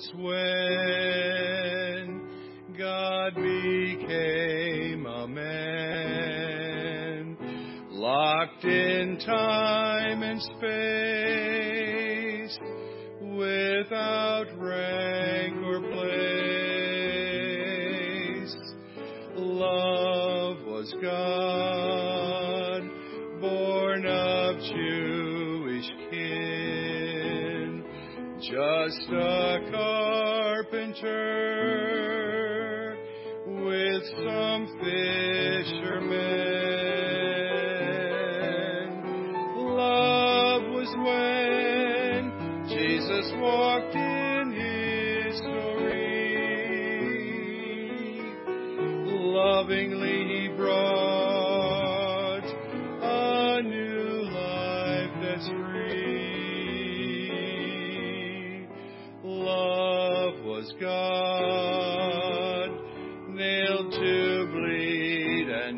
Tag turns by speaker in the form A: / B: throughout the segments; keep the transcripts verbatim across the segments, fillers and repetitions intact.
A: was when God became a man, locked in time and space, without rank or place. Love was God, born of Jewish kin, just a carpenter with some fishermen. Love was when Jesus walked in history. Lovingly He brought a new life that's free. Love was God, nailed to bleed and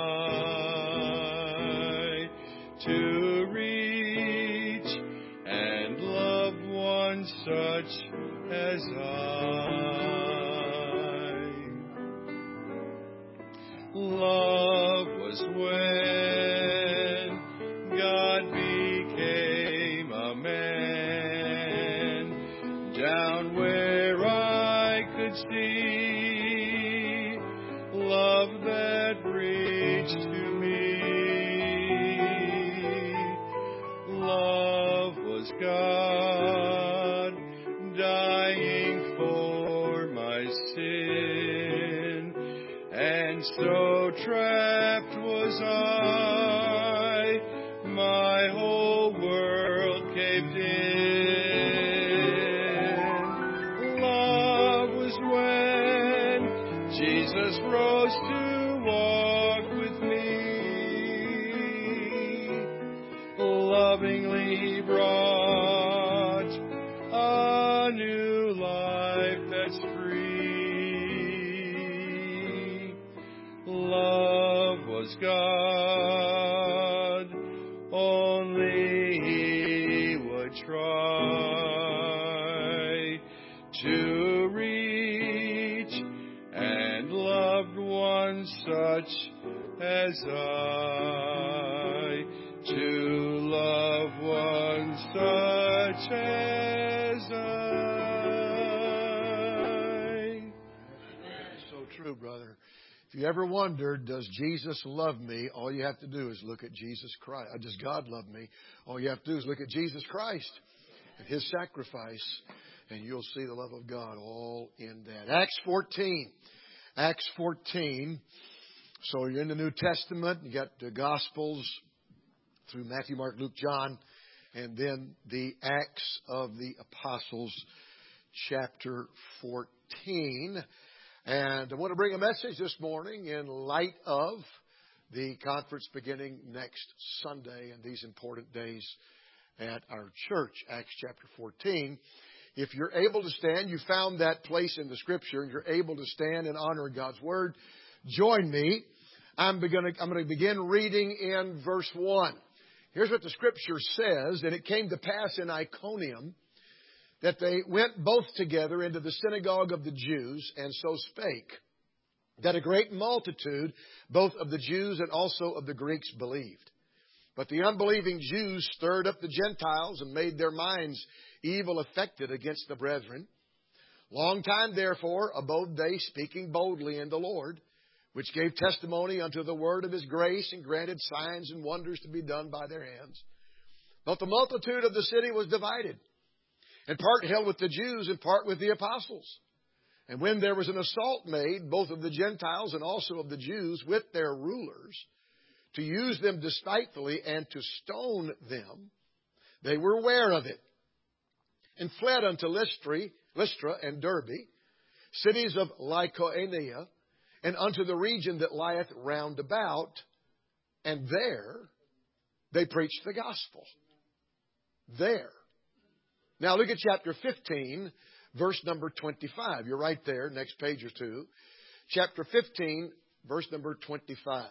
A: die, to reach and love one such as I. Love was when God became a man, down where I could see love that reached to me. Love was God, dying for my sin, and so trapped was I, my whole world caved in. Love was when Jesus rose to walk with me. Lovingly He brought a new life that's free. Love was God, only He would try to reach and loved one such as I, to love one such as I.
B: So true, brother. If you ever wondered, does Jesus love me? All you have to do is look at Jesus Christ. Or does God love me? All you have to do is look at Jesus Christ and His sacrifice, and you'll see the love of God all in that. Acts fourteen. Acts fourteen. So you're in the New Testament. You got the Gospels through Matthew, Mark, Luke, John, and then the Acts of the Apostles, chapter fourteen. And I want to bring a message this morning in light of the conference beginning next Sunday and these important days at our church, Acts chapter fourteen. If you're able to stand, you found that place in the Scripture, and you're able to stand in honor of God's Word, join me. I'm going to, I'm going to begin reading in verse one. Here's what the Scripture says. And it came to pass in Iconium that they went both together into the synagogue of the Jews, and so spake, that a great multitude, both of the Jews and also of the Greeks, believed. But the unbelieving Jews stirred up the Gentiles and made their minds evil affected against the brethren. Long time therefore abode they, speaking boldly in the Lord, which gave testimony unto the word of His grace, and granted signs and wonders to be done by their hands. But the multitude of the city was divided, and part held with the Jews, and part with the apostles. And when there was an assault made, both of the Gentiles and also of the Jews, with their rulers, to use them despitefully and to stone them, they were aware of it, and fled unto Lystra, Lystra and Derbe, cities of Lycaonia, and unto the region that lieth round about, and there they preached the gospel. There. Now look at chapter fifteen, verse number twenty-five. You're right there, next page or two. Chapter fifteen, verse number twenty-five.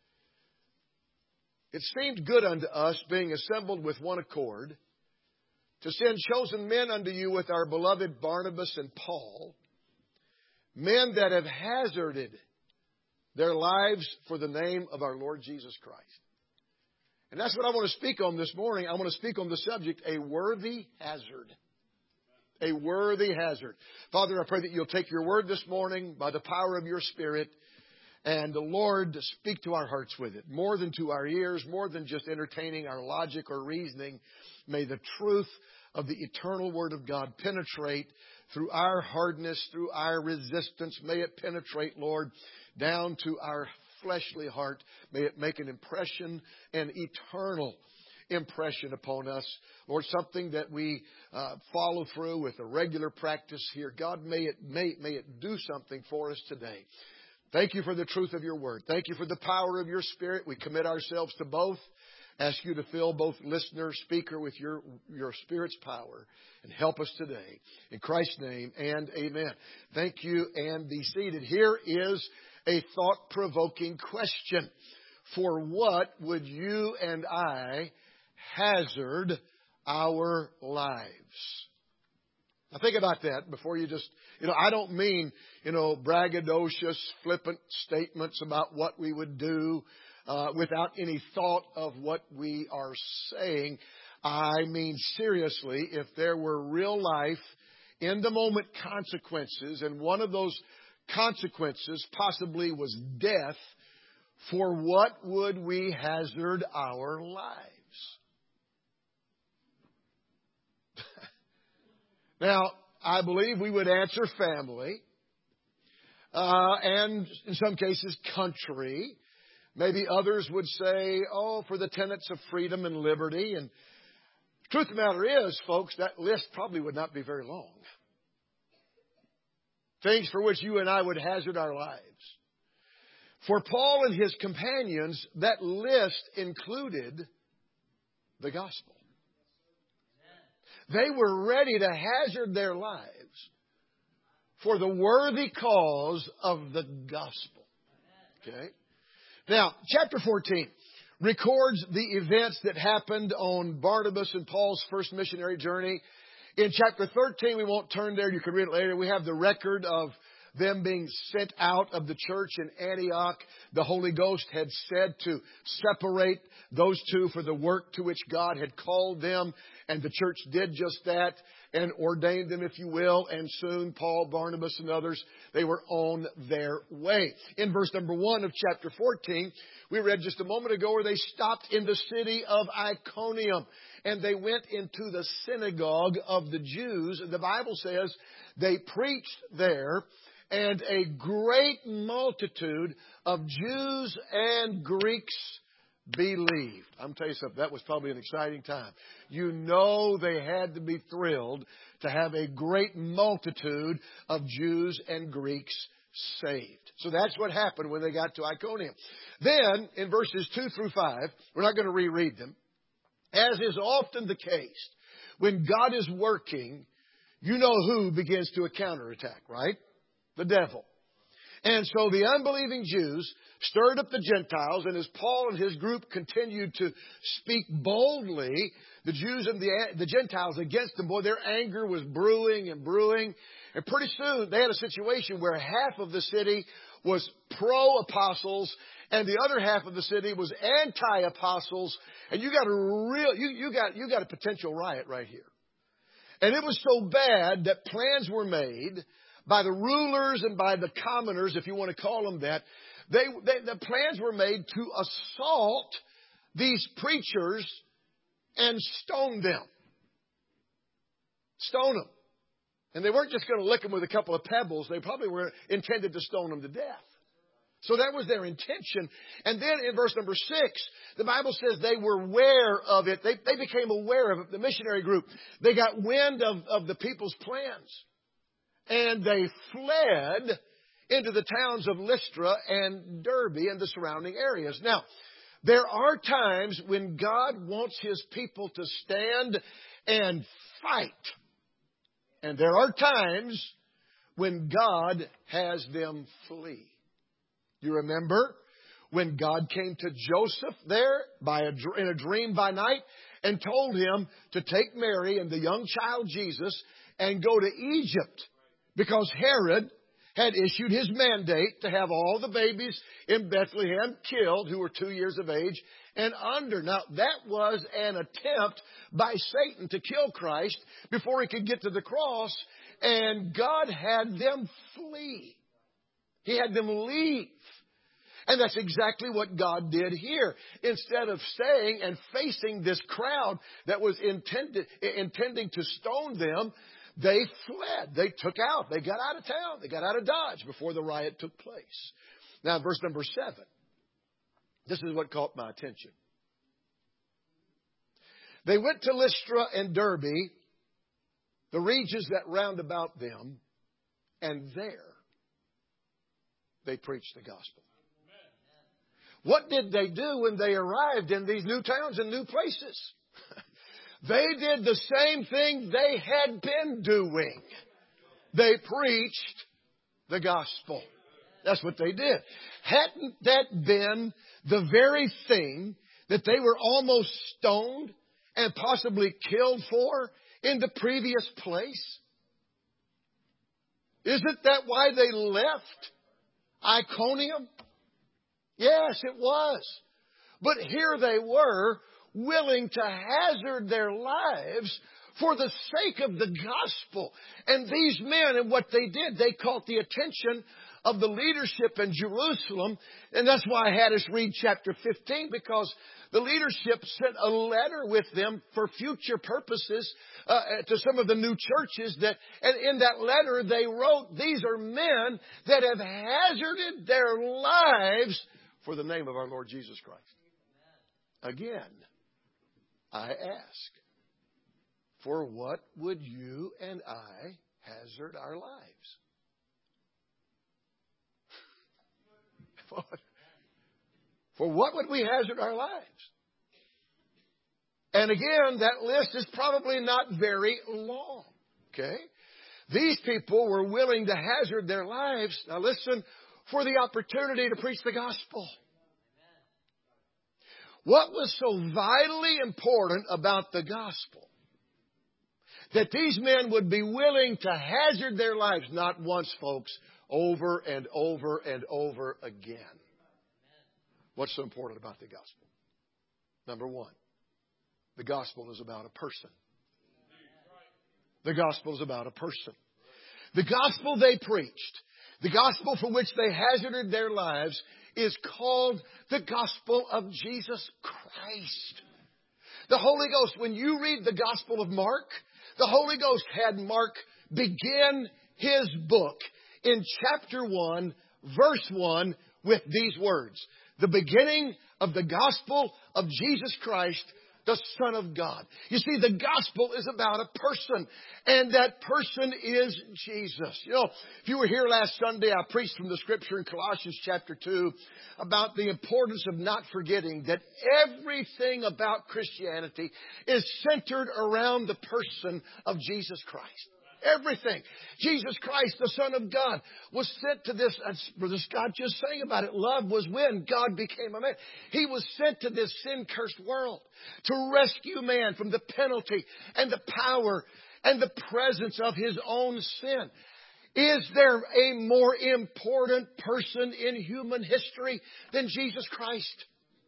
B: It seemed good unto us, being assembled with one accord, to send chosen men unto you with our beloved Barnabas and Paul, men that have hazarded their lives for the name of our Lord Jesus Christ. And that's what I want to speak on this morning. I want to speak on the subject, a worthy hazard. A worthy hazard. Father, I pray that you'll take your word this morning by the power of your Spirit, and the Lord, speak to our hearts with it, more than to our ears, more than just entertaining our logic or reasoning. May the truth of the eternal Word of God penetrate through our hardness, through our resistance. May it penetrate, Lord, down to our fleshly heart. May it make an impression, an eternal impression upon us. Lord, something that we uh, follow through with a regular practice here. God, may it, may, may it do something for us today. Thank you for the truth of your word. Thank you for the power of your Spirit. We commit ourselves to both. Ask you to fill both listener, speaker with your, your Spirit's power, and help us today. In Christ's name, and amen. Thank you, and be seated. Here is a thought-provoking question. For what would you and I hazard our lives? Now think about that before you just, you know, I don't mean, you know, braggadocious, flippant statements about what we would do uh, without any thought of what we are saying. I mean, seriously, if there were real life, in the moment consequences, and one of those consequences possibly was death, for what would we hazard our lives? Now, I believe we would answer family, uh, and in some cases, country. Maybe others would say, oh, for the tenets of freedom and liberty. And the truth of the matter is, folks, that list probably would not be very long. Things for which you and I would hazard our lives. For Paul and his companions, that list included the gospel. They were ready to hazard their lives for the worthy cause of the gospel. Okay? Now, chapter fourteen records the events that happened on Barnabas and Paul's first missionary journey. In chapter thirteen, we won't turn there. You can read it later. We have the record of them being sent out of the church in Antioch. The Holy Ghost had said to separate those two for the work to which God had called them. And the church did just that and ordained them, if you will. And soon Paul, Barnabas, and others, they were on their way. In verse number one of chapter fourteen, we read just a moment ago where they stopped in the city of Iconium. And they went into the synagogue of the Jews. And the Bible says they preached there. And a great multitude of Jews and Greeks believed. I'm telling you something, that was probably an exciting time. You know they had to be thrilled to have a great multitude of Jews and Greeks saved. So that's what happened when they got to Iconium. Then, in verses two through five, we're not going to reread them. As is often the case, when God is working, you know who begins to counterattack, right? The devil. And so the unbelieving Jews stirred up the Gentiles, and as Paul and his group continued to speak boldly, the Jews and the, the Gentiles against them, boy, their anger was brewing and brewing. And pretty soon they had a situation where half of the city was pro-apostles and the other half of the city was anti-apostles. And you got a real, you, you got, you got a potential riot right here. And it was so bad that plans were made by the rulers and by the commoners, if you want to call them that. They, they, the plans were made to assault these preachers and stone them. Stone them. And they weren't just going to lick them with a couple of pebbles. They probably were intended to stone them to death. So that was their intention. And then in verse number six, the Bible says they were aware of it. They, they became aware of it. The missionary group, they got wind of, of the people's plans. And they fled into the towns of Lystra and Derbe and the surrounding areas. Now, there are times when God wants His people to stand and fight. And there are times when God has them flee. You remember when God came to Joseph there by a, in a dream by night and told him to take Mary and the young child Jesus and go to Egypt because Herod had issued his mandate to have all the babies in Bethlehem killed who were two years of age and under. Now, that was an attempt by Satan to kill Christ before he could get to the cross, and God had them flee. He had them leave. And that's exactly what God did here. Instead of staying and facing this crowd that was intended, intending to stone them, they fled. They took out. They got out of town. They got out of Dodge before the riot took place. Now, verse number seven. This is what caught my attention. They went to Lystra and Derbe, the regions that round about them, and there they preached the gospel. What did they do when they arrived in these new towns and new places? They did the same thing they had been doing. They preached the gospel. That's what they did. Hadn't that been the very thing that they were almost stoned and possibly killed for in the previous place? Isn't that why they left Iconium? Yes, it was. But here they were, willing to hazard their lives for the sake of the gospel. And these men, and what they did, they caught the attention of the leadership in Jerusalem. And that's why I had us read chapter fifteen, because the leadership sent a letter with them for future purposes uh, to some of the new churches. That, and in that letter they wrote, these are men that have hazarded their lives for the name of our Lord Jesus Christ. Again, I ask, for what would you and I hazard our lives? For what would we hazard our lives? And again, that list is probably not very long. Okay? These people were willing to hazard their lives, now listen, for the opportunity to preach the gospel. What was so vitally important about the gospel that these men would be willing to hazard their lives, not once, folks, over and over and over again? What's so important about the gospel? Number one, the gospel is about a person. The gospel is about a person. The gospel they preached, the gospel for which they hazarded their lives, is called the gospel of Jesus Christ. The Holy Ghost, when you read the Gospel of Mark, the Holy Ghost had Mark begin his book in chapter one, verse one, with these words. The beginning of the gospel of Jesus Christ, the Son of God. You see, the gospel is about a person, and that person is Jesus. You know, if you were here last Sunday, I preached from the scripture in Colossians chapter two about the importance of not forgetting that everything about Christianity is centered around the person of Jesus Christ. Everything. Jesus Christ, the Son of God, was sent to this, as Brother Scott just sang about it, love was when God became a man. He was sent to this sin-cursed world to rescue man from the penalty and the power and the presence of his own sin. Is there a more important person in human history than Jesus Christ?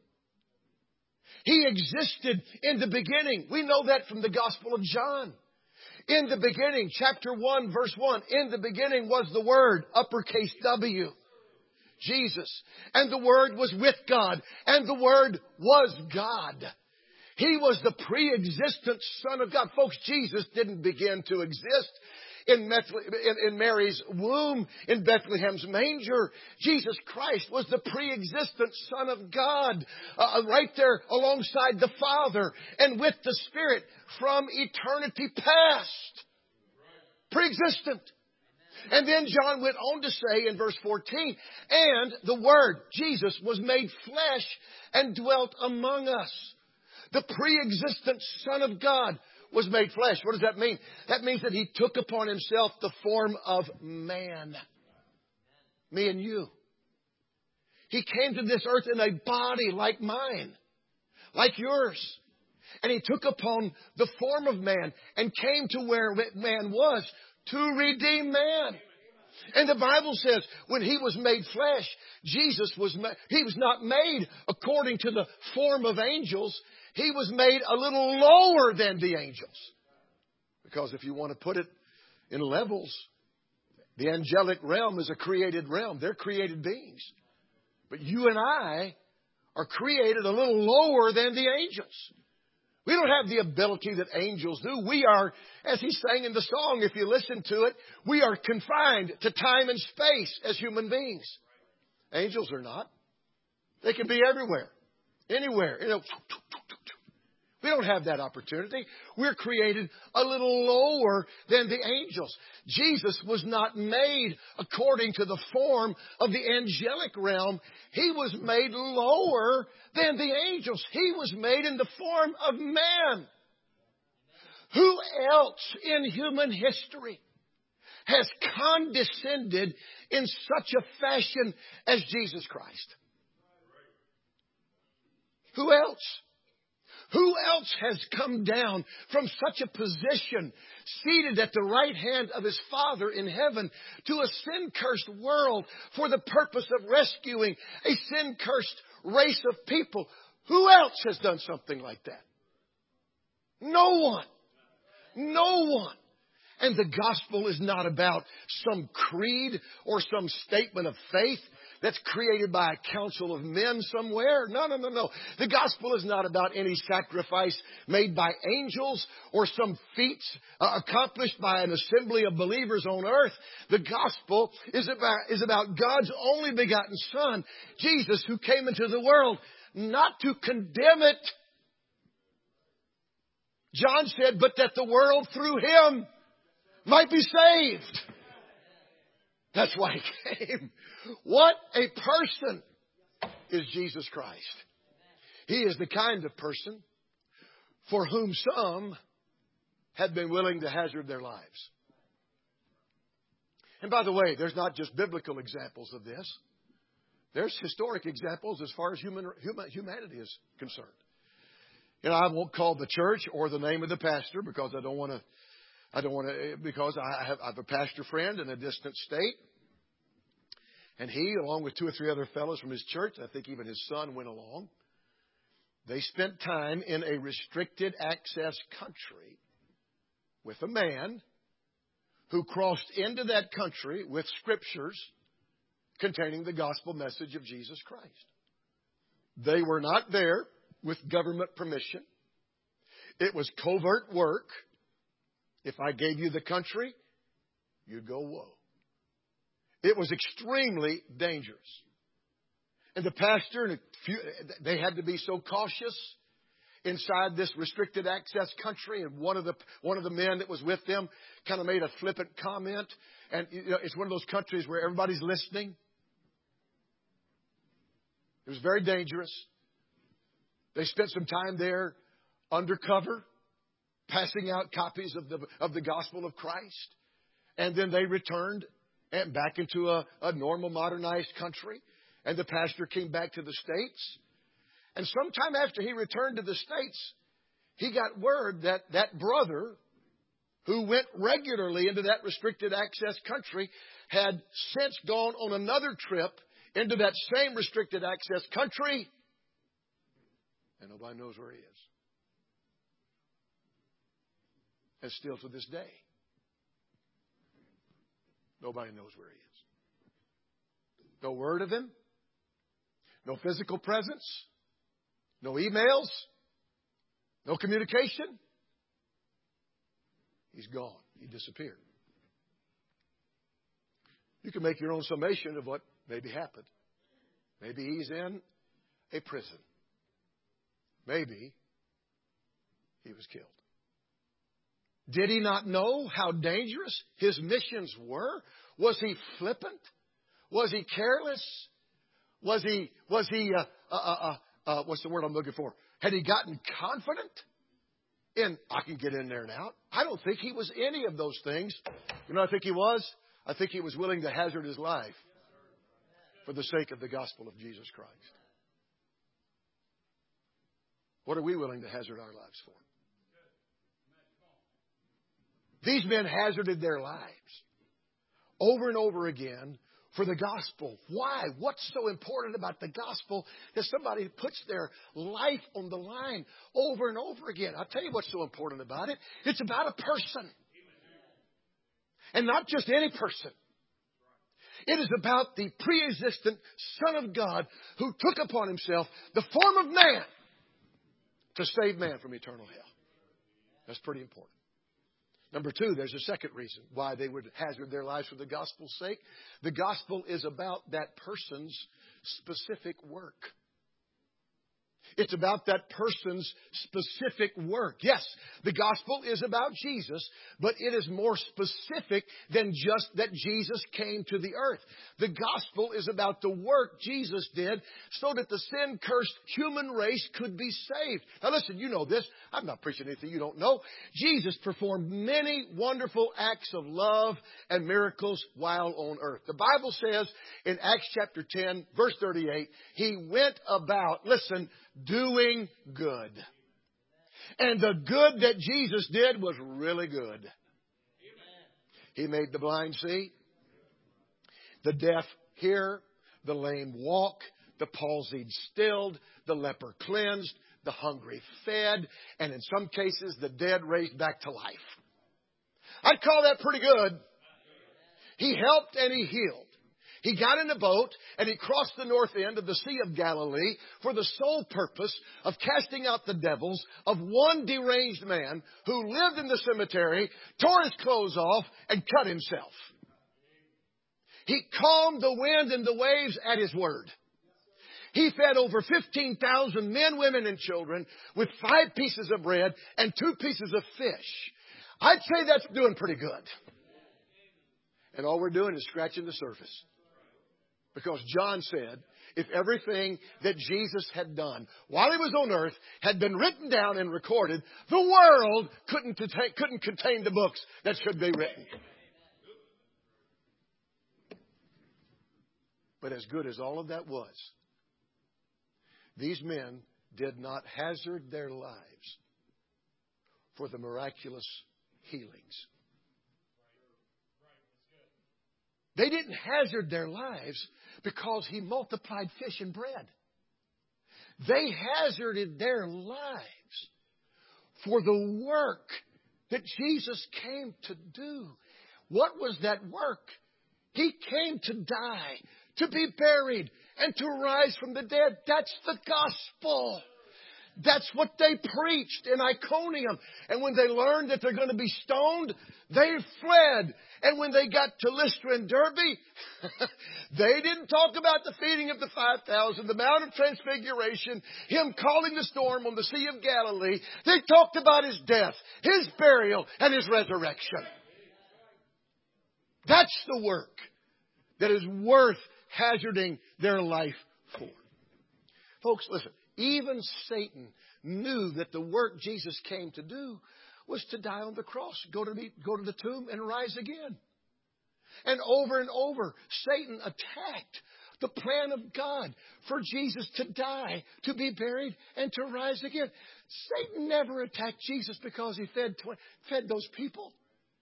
B: He existed in the beginning. We know that from the Gospel of John. In the beginning, chapter one, verse one, in the beginning was the Word, uppercase W, Jesus. And the Word was with God, and the Word was God. He was the pre-existent Son of God. Folks, Jesus didn't begin to exist in Mary's womb, in Bethlehem's manger. Jesus Christ was the pre-existent Son of God, uh, right there alongside the Father and with the Spirit from eternity past. Pre-existent. And then John went on to say in verse fourteen, and the Word, Jesus, was made flesh and dwelt among us. The pre-existent Son of God was made flesh. What does that mean? That means that He took upon Himself the form of man. Me and you. He came to this earth in a body like mine, like yours. And He took upon the form of man and came to where man was to redeem man. And the Bible says when He was made flesh, Jesus was, ma- He was not made according to the form of angels. He was made a little lower than the angels. Because if you want to put it in levels, the angelic realm is a created realm. They're created beings. But you and I are created a little lower than the angels. We don't have the ability that angels do. We are, as he sang in the song, if you listen to it, we are confined to time and space as human beings. Angels are not. They can be everywhere, anywhere. You know, we don't have that opportunity. We're created a little lower than the angels. Jesus was not made according to the form of the angelic realm. He was made lower than the angels. He was made in the form of man. Who else in human history has condescended in such a fashion as Jesus Christ? Who else? Who else has come down from such a position, seated at the right hand of His Father in heaven, to a sin-cursed world for the purpose of rescuing a sin-cursed race of people? Who else has done something like that? No one. No one. And the gospel is not about some creed or some statement of faith that's created by a council of men somewhere. No, no, no, no. The gospel is not about any sacrifice made by angels or some feats uh, accomplished by an assembly of believers on earth. The gospel is about, is about God's only begotten Son, Jesus, who came into the world not to condemn it. John said, but that the world through Him might be saved. That's why He came. What a person is Jesus Christ. He is the kind of person for whom some have been willing to hazard their lives. And by the way, there's not just biblical examples of this. There's historic examples as far as human, human humanity is concerned. You know, I won't call the church or the name of the pastor because I don't want to. I don't want to because I have, I have a pastor friend in a distant state. And he, along with two or three other fellows from his church, I think even his son went along. They spent time in a restricted access country with a man who crossed into that country with scriptures containing the gospel message of Jesus Christ. They were not there with government permission. It was covert work. If I gave you the country, you'd go, whoa. It was extremely dangerous. And the pastor, and a few, they had to be so cautious inside this restricted access country. And one of the one of the men that was with them kind of made a flippant comment. And you know, it's one of those countries where everybody's listening. It was very dangerous. They spent some time there undercover, passing out copies of the of the gospel of Christ. And then they returned and back into a, a normal, modernized country. And the pastor came back to the States. And sometime after he returned to the States, he got word that that brother who went regularly into that restricted access country had since gone on another trip into that same restricted access country. And nobody knows where he is. And still to this day, nobody knows where he is. No word of him. No physical presence. No emails. No communication. He's gone. He disappeared. You can make your own summation of what maybe happened. Maybe he's in a prison. Maybe he was killed. Did he not know how dangerous his missions were? Was he flippant? Was he careless? Was he, was he, uh, uh, uh, uh, what's the word I'm looking for? Had he gotten confident in, I can get in there and out? I don't think he was any of those things. You know what I think he was? I think he was willing to hazard his life for the sake of the gospel of Jesus Christ. What are we willing to hazard our lives for? These men hazarded their lives over and over again for the gospel. Why? What's so important about the gospel that somebody puts their life on the line over and over again? I'll tell you what's so important about it. It's about a person. And not just any person. It is about the pre-existent Son of God who took upon himself the form of man to save man from eternal hell. That's pretty important. Number two, there's a second reason why they would hazard their lives for the gospel's sake. The gospel is about that person's specific work. It's about that person's specific work. Yes, the gospel is about Jesus, but it is more specific than just that Jesus came to the earth. The gospel is about the work Jesus did so that the sin-cursed human race could be saved. Now listen, you know this. I'm not preaching anything you don't know. Jesus performed many wonderful acts of love and miracles while on earth. The Bible says in Acts chapter ten, verse thirty-eight, He went about, listen, doing good. And the good that Jesus did was really good. He made the blind see, the deaf hear, the lame walk, the palsied stilled, the leper cleansed, the hungry fed, and in some cases the dead raised back to life. I'd call that pretty good. He helped and he healed. He got in a boat and he crossed the north end of the Sea of Galilee for the sole purpose of casting out the devils of one deranged man who lived in the cemetery, tore his clothes off, and cut himself. He calmed the wind and the waves at his word. He fed over fifteen thousand men, women, and children with five pieces of bread and two pieces of fish. I'd say that's doing pretty good. And all we're doing is scratching the surface. Because John said, if everything that Jesus had done while He was on earth had been written down and recorded, the world couldn't contain, couldn't contain the books that should be written. But as good as all of that was, these men did not hazard their lives for the miraculous healings. They didn't hazard their lives because He multiplied fish and bread. They hazarded their lives for the work that Jesus came to do. What was that work? He came to die, to be buried, and to rise from the dead. That's the gospel. That's what they preached in Iconium. And when they learned that they're going to be stoned, they fled. And when they got to Lystra and Derbe, they didn't talk about the feeding of the five thousand, the Mount of Transfiguration, Him calling the storm on the Sea of Galilee. They talked about His death, His burial, and His resurrection. That's the work that is worth hazarding their life for. Folks, listen. Even Satan knew that the work Jesus came to do was to die on the cross, go to the, go to the tomb and rise again. And over and over, Satan attacked the plan of God for Jesus to die, to be buried, and to rise again. Satan never attacked Jesus because He fed, fed those people.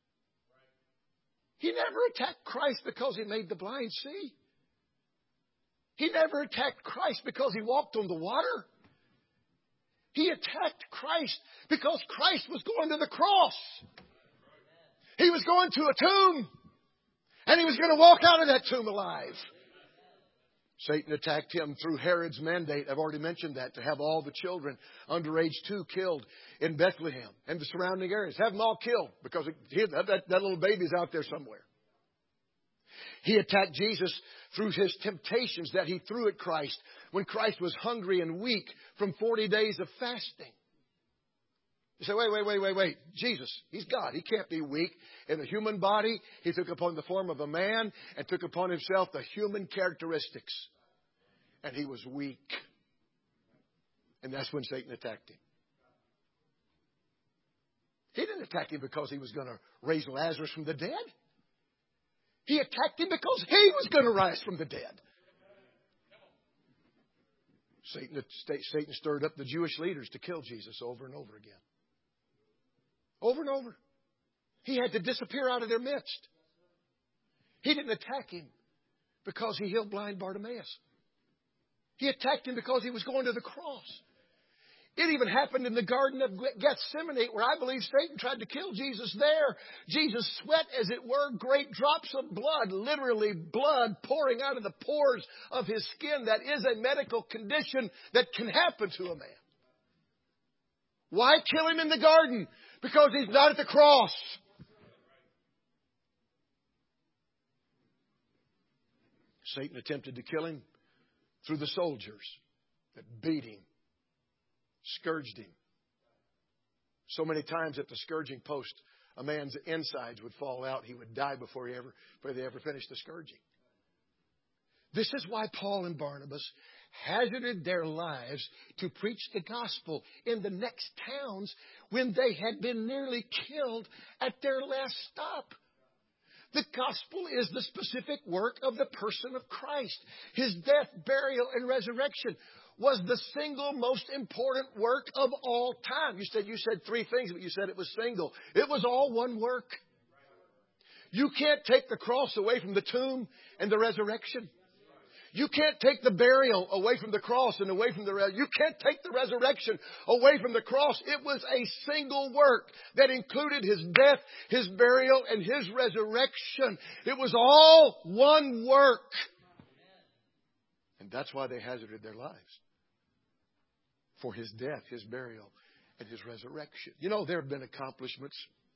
B: He never attacked Christ because He made the blind see. He never attacked Christ because He walked on the water. He attacked Christ because Christ was going to the cross. He was going to a tomb. And He was going to walk out of that tomb alive. Satan attacked Him through Herod's mandate. I've already mentioned that, to have all the children under age two killed in Bethlehem and the surrounding areas. Have them all killed because it, that, that, that little baby's out there somewhere. He attacked Jesus through His temptations that He threw at Christ when Christ was hungry and weak from forty days of fasting. You say, wait, wait, wait, wait, wait. Jesus, He's God. He can't be weak. In a human body, He took upon the form of a man and took upon Himself the human characteristics. And He was weak. And that's when Satan attacked Him. He didn't attack Him because He was going to raise Lazarus from the dead. He attacked Him because He was going to rise from the dead. Satan, Satan stirred up the Jewish leaders to kill Jesus over and over again. Over and over. He had to disappear out of their midst. He didn't attack him because he healed blind Bartimaeus. He attacked him because he was going to the cross. It even happened in the Garden of Gethsemane, where I believe Satan tried to kill Jesus there. Jesus sweat, as it were, great drops of blood, literally blood pouring out of the pores of his skin. That is a medical condition that can happen to a man. Why kill him in the garden? Because he's not at the cross. Satan attempted to kill him through the soldiers that beat him, scourged him. So many times at the scourging post, a man's insides would fall out. He would die before he ever, before they ever finished the scourging. This is why Paul and Barnabas hazarded their lives to preach the gospel in the next towns when they had been nearly killed at their last stop. The gospel is the specific work of the person of Christ. His death, burial, and resurrection was the single most important work of all time. You said you said three things, but you said it was single. It was all one work. You can't take the cross away from the tomb and the resurrection. You can't take the burial away from the cross and away from the resurrection. You can't take the resurrection away from the cross. It was a single work that included His death, His burial, and His resurrection. It was all one work. And that's why they hazarded their lives. For His death, His burial, and His resurrection. You know, there have been accomplishments,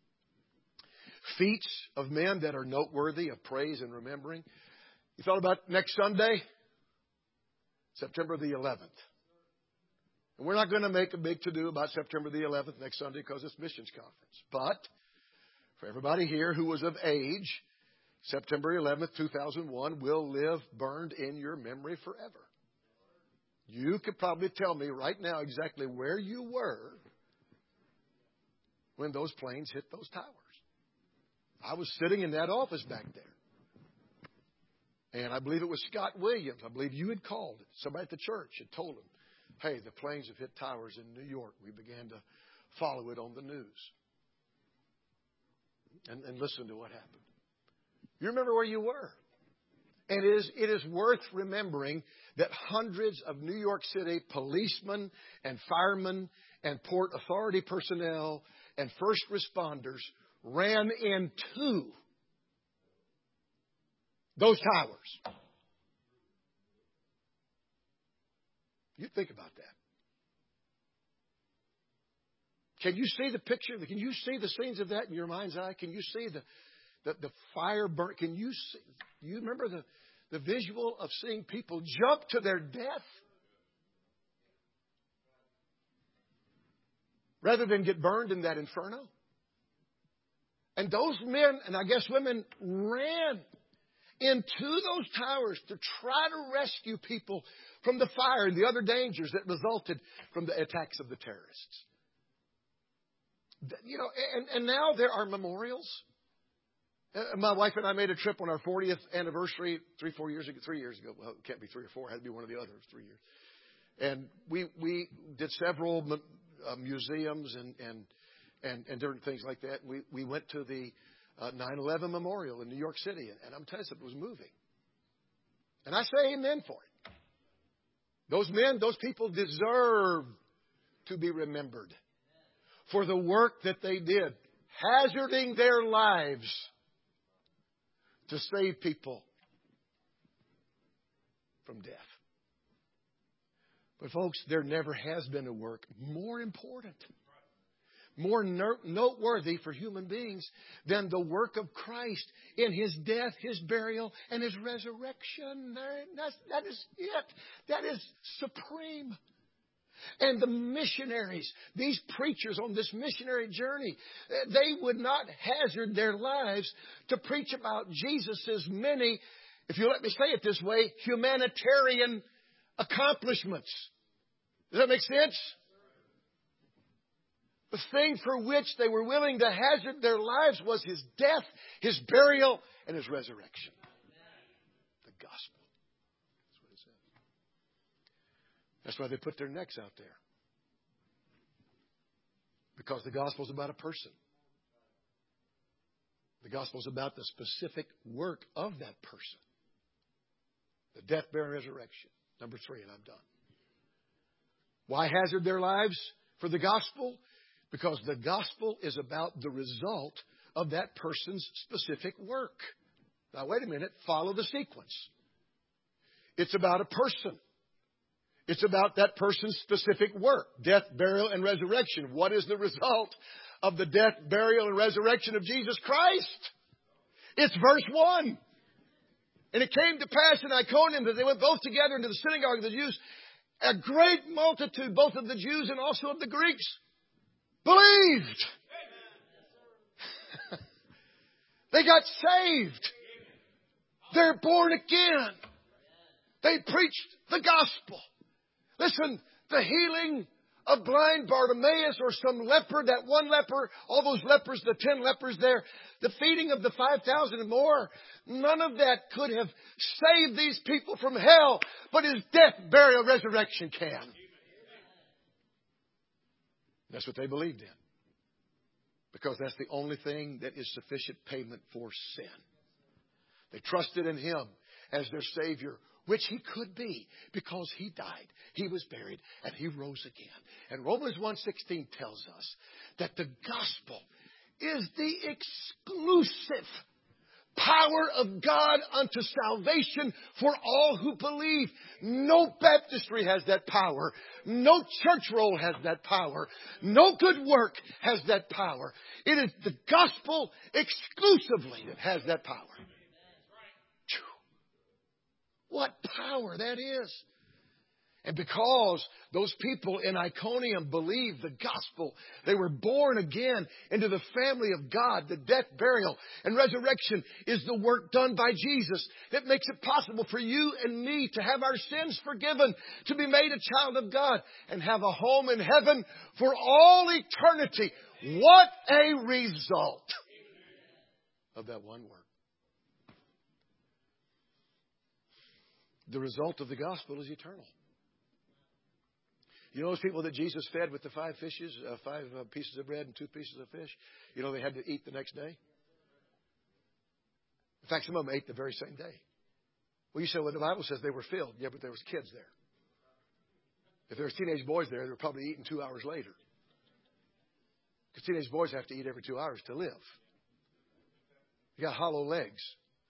B: feats of men that are noteworthy of praise and remembering. You thought about next Sunday? September the eleventh. And we're not going to make a big to-do about September the eleventh next Sunday because it's Missions Conference. But for everybody here who was of age, September eleventh, two thousand one will live burned in your memory forever. You could probably tell me right now exactly where you were when those planes hit those towers. I was sitting in that office back there. And I believe it was Scott Williams. I believe you had called. Somebody at the church had told him, hey, the planes have hit towers in New York. We began to follow it on the news. And, and listen to what happened. You remember where you were. And it is, it is worth remembering that hundreds of New York City policemen and firemen and Port Authority personnel and first responders ran into those towers. You think about that. Can you see the picture? Can you see the scenes of that in your mind's eye? Can you see the, the, the fire burn? Can you see? You remember the, the visual of seeing people jump to their death rather than get burned in that inferno? And those men, and I guess women, ran into those towers to try to rescue people from the fire and the other dangers that resulted from the attacks of the terrorists. You know, and, and now there are memorials. Uh, my wife and I made a trip on our fortieth anniversary three, four years ago. Three years ago. Well, it can't be three or four. It had to be one of the others. Three years. And we we did several uh, museums and and and and different things like that. We we went to the Uh, nine eleven Memorial in New York City. And I'm telling you, it was moving. And I say amen for it. Those men, those people deserve to be remembered for the work that they did, hazarding their lives to save people from death. But folks, there never has been a work more important, more noteworthy for human beings than the work of Christ in His death, His burial, and His resurrection. That's, that is it. That is supreme. And the missionaries, these preachers on this missionary journey, they would not hazard their lives to preach about Jesus' many, if you let me say it this way, humanitarian accomplishments. Does that make sense? The thing for which they were willing to hazard their lives was His death, His burial, and His resurrection. The gospel. That's what it says. That's why they put their necks out there. Because the gospel is about a person. The gospel is about the specific work of that person. The death, burial, and resurrection. Number three, and I'm done. Why hazard their lives for the gospel? Because the gospel is about the result of that person's specific work. Now, wait a minute. Follow the sequence. It's about a person. It's about that person's specific work. Death, burial, and resurrection. What is the result of the death, burial, and resurrection of Jesus Christ? It's verse one. And it came to pass in Iconium that they went both together into the synagogue of the Jews. A great multitude, both of the Jews and also of the Greeks, believed. They got saved. They're born again. They preached the gospel. Listen, the healing of blind Bartimaeus or some leper, that one leper, all those lepers, the ten lepers there, the feeding of the five thousand and more, none of that could have saved these people from hell, but His death, burial, resurrection can. That's what they believed in. Because that's the only thing that is sufficient payment for sin. They trusted in Him as their Savior, which He could be, because He died, He was buried, and He rose again. And Romans one sixteen tells us that the gospel is the exclusive power of God unto salvation for all who believe. No baptistry has that power. No church roll has that power. No good work has that power. It is the gospel exclusively that has that power. What power that is. And because those people in Iconium believed the gospel, they were born again into the family of God. The death, burial, and resurrection is the work done by Jesus that makes it possible for you and me to have our sins forgiven, to be made a child of God, and have a home in heaven for all eternity. What a result of that one work. The result of the gospel is eternal. You know those people that Jesus fed with the five fishes, uh, five uh, pieces of bread and two pieces of fish? You know they had to eat the next day? In fact, some of them ate the very same day. Well, you say, well, the Bible says they were filled. Yeah, but there was kids there. If there was teenage boys there, they were probably eating two hours later. Because teenage boys have to eat every two hours to live. You got hollow legs.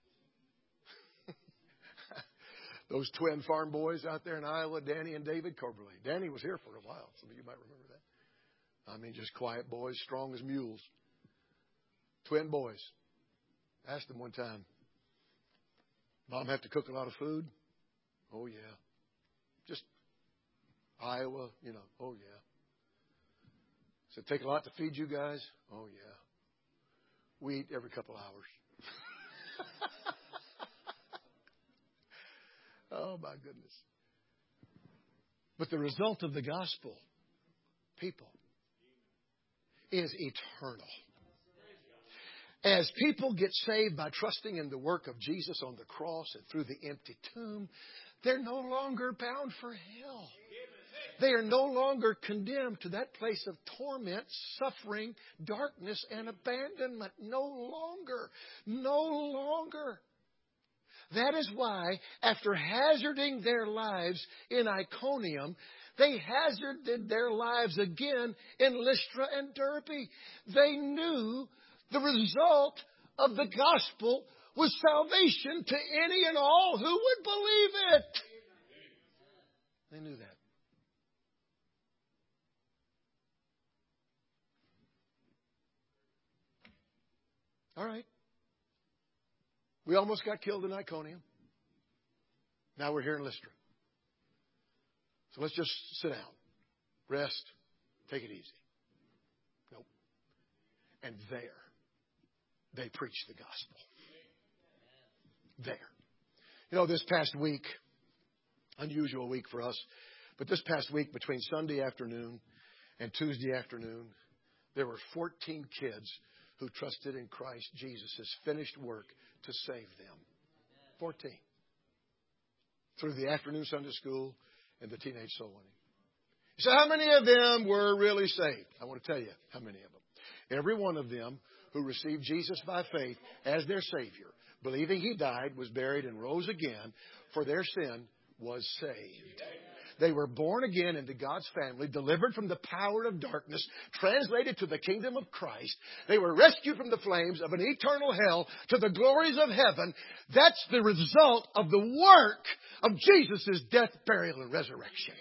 B: Those twin farm boys out there in Iowa, Danny and David Coberly. Danny was here for a while. Some of you might remember that. I mean, just quiet boys, strong as mules. Twin boys. I asked them one time, Mom have to cook a lot of food? Oh, yeah. Just Iowa, you know, oh, yeah. Said, take a lot to feed you guys? Oh, yeah. We eat every couple hours. Oh, my goodness. But the result of the gospel, people, is eternal. As people get saved by trusting in the work of Jesus on the cross and through the empty tomb, they're no longer bound for hell. They are no longer condemned to that place of torment, suffering, darkness, and abandonment. No longer. No longer. That is why, after hazarding their lives in Iconium, they hazarded their lives again in Lystra and Derbe. They knew the result of the gospel was salvation to any and all who would believe it. They knew that. All right. We almost got killed in Iconium. Now we're here in Lystra. So let's just sit down, rest, take it easy. Nope. And there, they preached the gospel. There. You know, this past week, unusual week for us, but this past week between Sunday afternoon and Tuesday afternoon, there were fourteen kids who trusted in Christ Jesus' finished work to save them. fourteen. Through the afternoon Sunday school and the teenage soul winning. So how many of them were really saved? I want to tell you how many of them. Every one of them who received Jesus by faith as their Savior, believing He died, was buried, and rose again for their sin, was saved. They were born again into God's family, delivered from the power of darkness, translated to the kingdom of Christ. They were rescued from the flames of an eternal hell to the glories of heaven. That's the result of the work of Jesus' death, burial, and resurrection.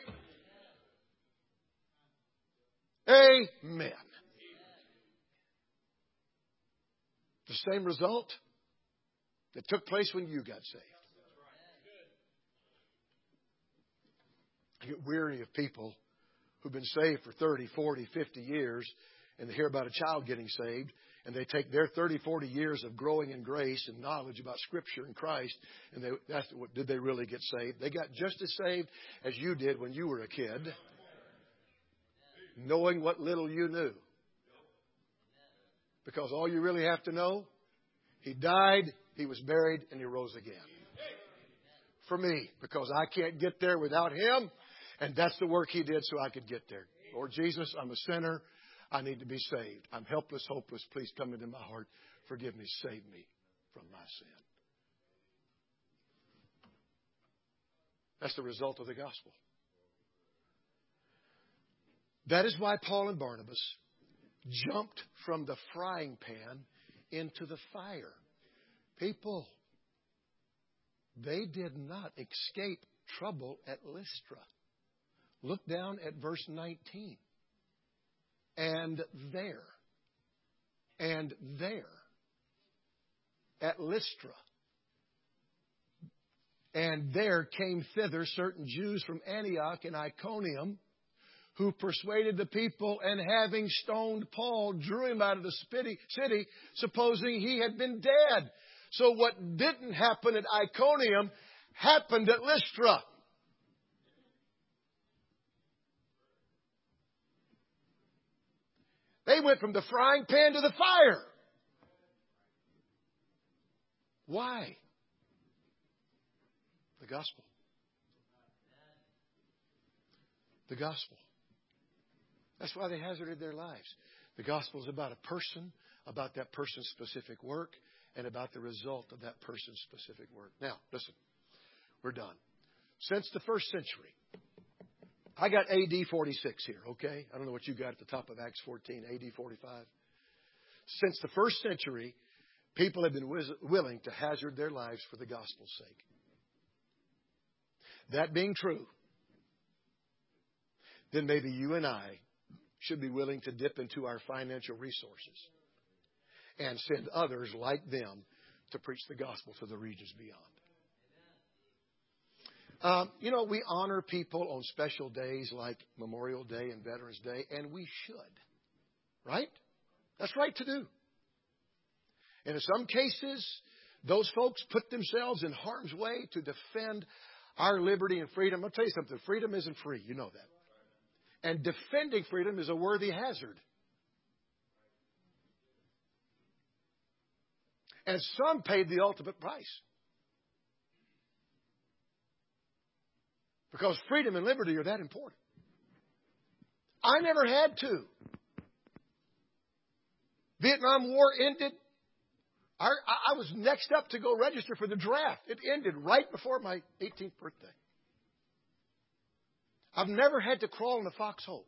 B: Amen. The same result that took place when you got saved. I get weary of people who've been saved for thirty, forty, fifty years, and they hear about a child getting saved, and they take their thirty, forty years of growing in grace and knowledge about Scripture and Christ, and they, that's what, did they really get saved? They got just as saved as you did when you were a kid, knowing what little you knew. Because all you really have to know, He died, He was buried, and He rose again. For me, because I can't get there without Him. And that's the work He did so I could get there. Lord Jesus, I'm a sinner. I need to be saved. I'm helpless, hopeless. Please come into my heart. Forgive me. Save me from my sin. That's the result of the gospel. That is why Paul and Barnabas jumped from the frying pan into the fire. People, they did not escape trouble at Lystra. Look down at verse nineteen. And there, and there, at Lystra, and there came thither certain Jews from Antioch and Iconium, who persuaded the people, and having stoned Paul, drew him out of the city, supposing he had been dead. So what didn't happen at Iconium happened at Lystra. They went from the frying pan to the fire. Why? The gospel. The gospel. That's why they hazarded their lives. The gospel is about a person, about that person's specific work, and about the result of that person's specific work. Now, listen, we're done. Since the first century, I got A D forty-six here, okay? I don't know what you got at the top of Acts fourteen, A D forty-five. Since the first century, people have been willing to hazard their lives for the gospel's sake. That being true, then maybe you and I should be willing to dip into our financial resources and send others like them to preach the gospel to the regions beyond. Um, you know, we honor people on special days like Memorial Day and Veterans Day, and we should. Right? That's right to do. And in some cases, those folks put themselves in harm's way to defend our liberty and freedom. I'll tell you something. Freedom isn't free. You know that. And defending freedom is a worthy hazard. And some paid the ultimate price. Because freedom and liberty are that important. I never had to. Vietnam War ended. I, I was next up to go register for the draft. It ended right before my eighteenth birthday. I've never had to crawl in a foxhole.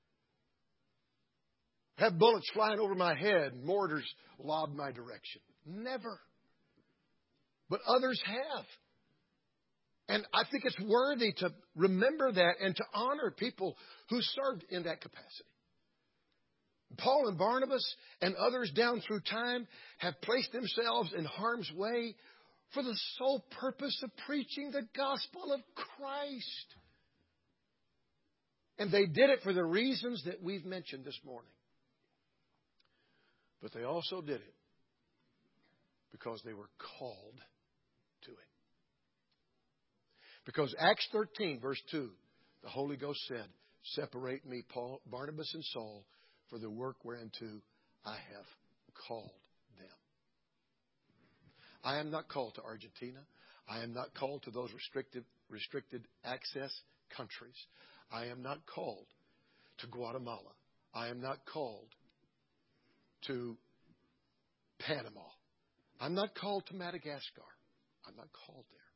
B: Have bullets flying over my head and mortars lobbed my direction. Never. But others have. And I think it's worthy to remember that and to honor people who served in that capacity. Paul and Barnabas and others down through time have placed themselves in harm's way for the sole purpose of preaching the gospel of Christ. And they did it for the reasons that we've mentioned this morning. But they also did it because they were called to it. Because Acts thirteen, verse two, the Holy Ghost said, "Separate me, Paul, Barnabas, and Saul, for the work whereunto I have called them." I am not called to Argentina. I am not called to those restricted, restricted access countries. I am not called to Guatemala. I am not called to Panama. I'm not called to Madagascar. I'm not called there.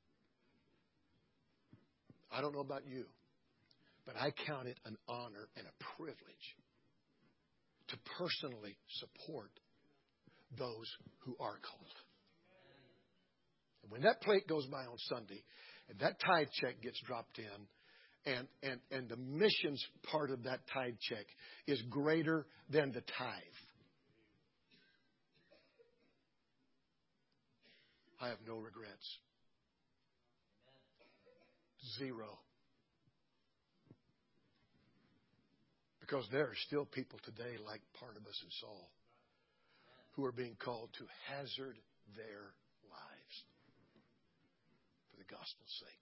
B: I don't know about you, but I count it an honor and a privilege to personally support those who are called. And when that plate goes by on Sunday and that tithe check gets dropped in, and, and, and the missions part of that tithe check is greater than the tithe, I have no regrets. Zero. Because there are still people today like Barnabas and Saul who are being called to hazard their lives for the gospel's sake.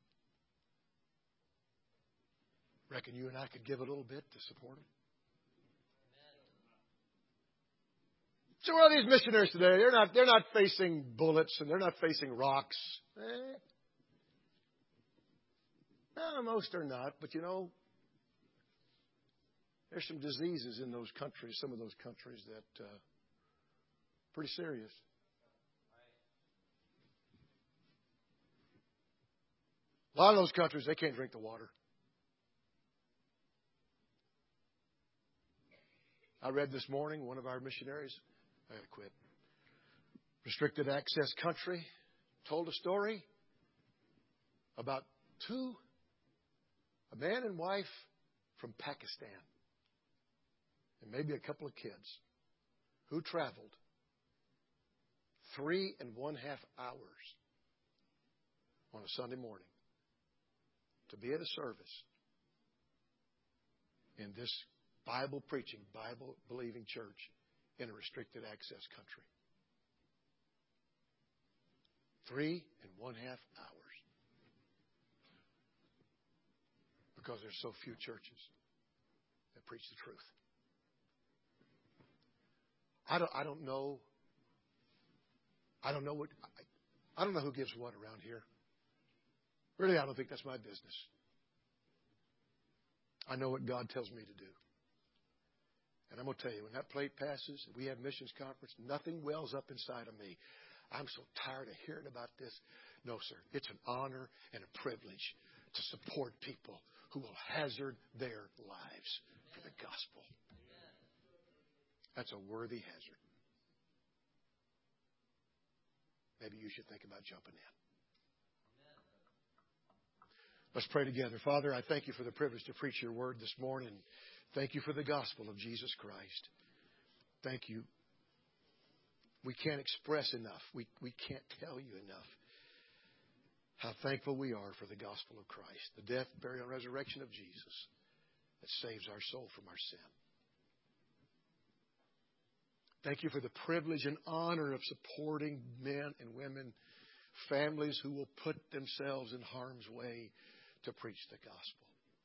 B: Reckon you and I could give a little bit to support them? So where are these missionaries today? They're not, they're not facing bullets and they're not facing rocks. Eh. No, most are not. But you know, there's some diseases in those countries, some of those countries that uh, pretty serious. A lot of those countries, they can't drink the water. I read this morning, one of our missionaries, I got to quit, restricted access country, told a story about two, a man and wife from Pakistan, and maybe a couple of kids, who traveled three and one half hours on a Sunday morning to be at a service in this Bible-preaching, Bible-believing church in a restricted access country. Three and one half hours. Because there's so few churches that preach the truth. I don't, I don't know. I don't know what. I, I don't know who gives what around here. Really, I don't think that's my business. I know what God tells me to do. And I'm going to tell you, when that plate passes, we have missions conference, nothing wells up inside of me. I'm so tired of hearing about this. No, sir. It's an honor and a privilege to support people who will hazard their lives for the gospel. That's a worthy hazard. Maybe you should think about jumping in. Let's pray together. Father, I thank you for the privilege to preach your word this morning. Thank you for the gospel of Jesus Christ. Thank you. We can't express enough. We, we can't tell you enough how thankful we are for the gospel of Christ, the death, burial, and resurrection of Jesus that saves our soul from our sin. Thank you for the privilege and honor of supporting men and women, families who will put themselves in harm's way to preach the gospel,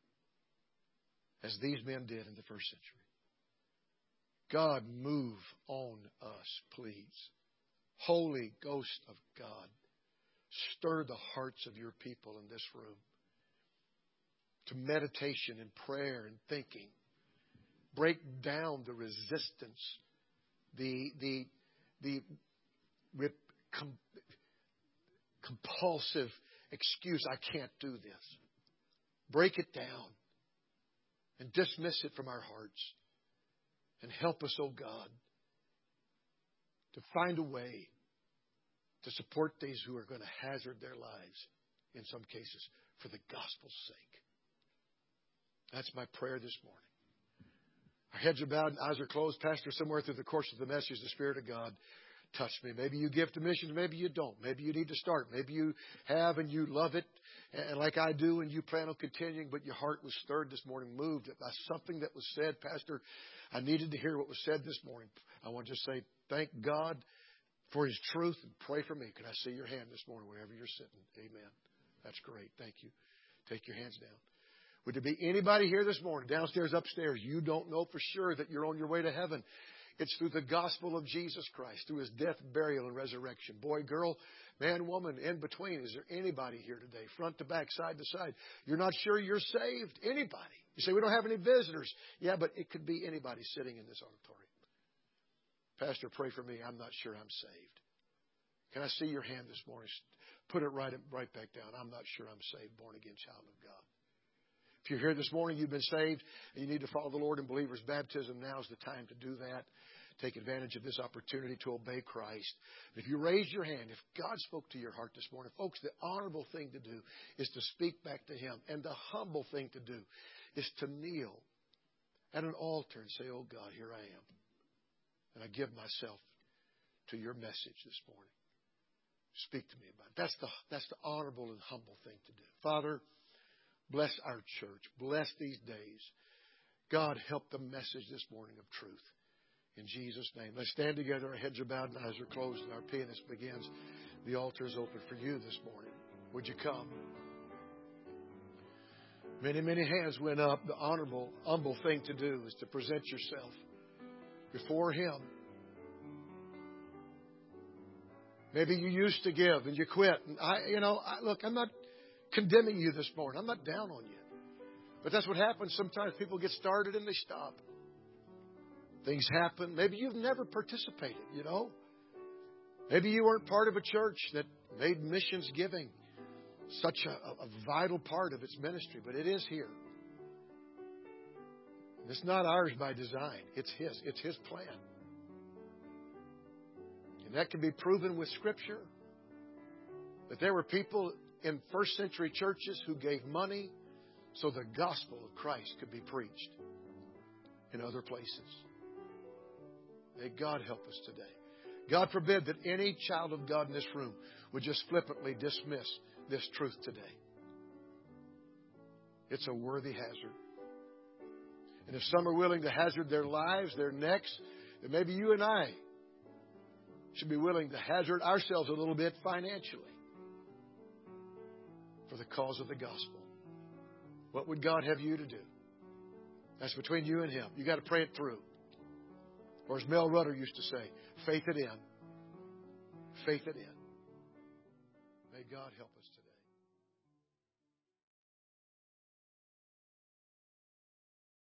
B: as these men did in the first century. God, move on us, please. Holy Ghost of God, stir the hearts of your people in this room to meditation and prayer and thinking. Break down the resistance, the the the rip, com, compulsive excuse, I can't do this. Break it down and dismiss it from our hearts. And help us, oh God, to find a way to support these who are going to hazard their lives, in some cases, for the gospel's sake. That's my prayer this morning. Our heads are bowed and eyes are closed. Pastor, somewhere through the course of the message, the Spirit of God touched me. Maybe you give to missions, maybe you don't. Maybe you need to start. Maybe you have and you love it, and like I do, and you plan on continuing, but your heart was stirred this morning, moved by something that was said. Pastor, I needed to hear what was said this morning. I want to just say thank God for His truth and pray for me. Can I see your hand this morning wherever you're sitting? Amen. That's great. Thank you. Take your hands down. Would there be anybody here this morning, downstairs, upstairs, you don't know for sure that you're on your way to heaven? It's through the gospel of Jesus Christ, through His death, burial, and resurrection. Boy, girl, man, woman, in between. Is there anybody here today, front to back, side to side? You're not sure you're saved? Anybody. You say, we don't have any visitors. Yeah, but it could be anybody sitting in this auditorium. Pastor, pray for me. I'm not sure I'm saved. Can I see your hand this morning? Put it right, right back down. I'm not sure I'm saved, born again child of God. If you're here this morning, you've been saved, and you need to follow the Lord in believer's baptism, now's the time to do that. Take advantage of this opportunity to obey Christ. If you raised your hand, if God spoke to your heart this morning, folks, the honorable thing to do is to speak back to Him. And the humble thing to do is to kneel at an altar and say, oh God, here I am. And I give myself to your message this morning. Speak to me about it. That's the, that's the honorable and humble thing to do. Father, bless our church. Bless these days. God, help the message this morning of truth. In Jesus' name. Let's stand together. Our heads are bowed and eyes are closed, and our pianist begins. The altar is open for you this morning. Would you come? Many, many hands went up. The honorable, humble thing to do is to present yourself before Him. Maybe you used to give and you quit. And I, you know, I, look, I'm not condemning you this morning. I'm not down on you. But that's what happens. Sometimes people get started and they stop. Things happen. Maybe you've never participated, you know. Maybe you weren't part of a church that made missions giving such a, a vital part of its ministry, but it is here. It's not ours by design. It's His. It's His plan. And that can be proven with Scripture. That there were people in first century churches who gave money so the gospel of Christ could be preached in other places. May God help us today. God forbid that any child of God in this room would just flippantly dismiss this truth today. It's a worthy hazard. And if some are willing to hazard their lives, their necks, then maybe you and I should be willing to hazard ourselves a little bit financially for the cause of the gospel. What would God have you to do? That's between you and Him. You got to pray it through. Or as Mel Rudder used to say, faith it in. Faith it in. May God help us today.